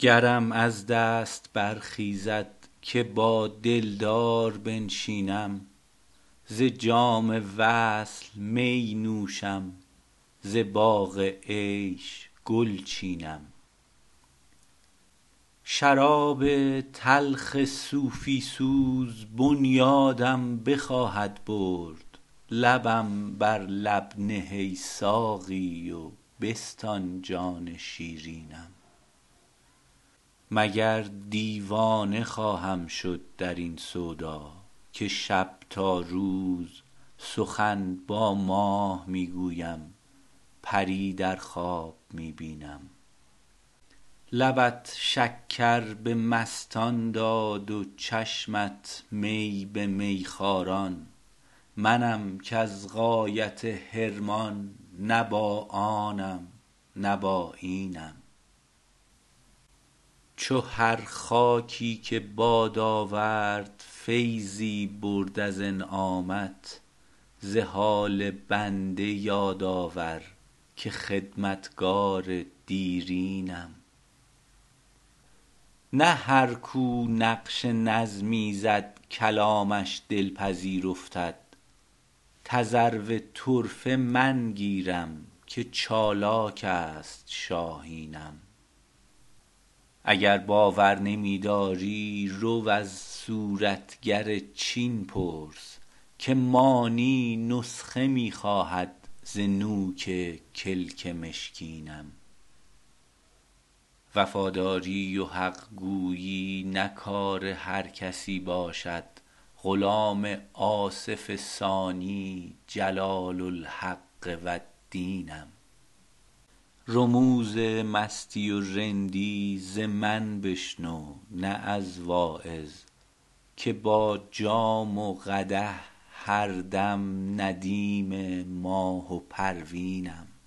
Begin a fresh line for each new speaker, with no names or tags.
گرم از دست برخیزد که با دلدار بنشینم ز جام وصل می نوشم ز باغ عیش گل چینم شراب تلخ صوفی سوز بنیادم بخواهد برد لبم بر لب نه ای ساقی و بستان جان شیرینم مگر دیوانه خواهم شد در این سودا که شب تا روز سخن با ماه می گویم پری در خواب می بینم لبت شکر به مستان داد و چشمت می به میخواران منم کز غایت حرمان نه با آنم نه با اینم چو هر خاکی که باد آورد فیضی برد از انعامت ز حال بنده یاد آور که خدمتگار دیرینم نه هر کو نقش نظمی زد کلامش دلپذیر افتد تذرو طرفه من گیرم که چالاک است شاهینم اگر باور نمی داری رو از صورتگر چین پرس که مانی نسخه می خواهد ز نوک کلک مشکینم وفاداری و حق گویی نه کار هر کسی باشد غلام آصف ثانی جلال الحق و الدینم رموز مستی و رندی ز من بشنو نه از واعظ که با جام و قدح هر دم ندیم ماه و پروینم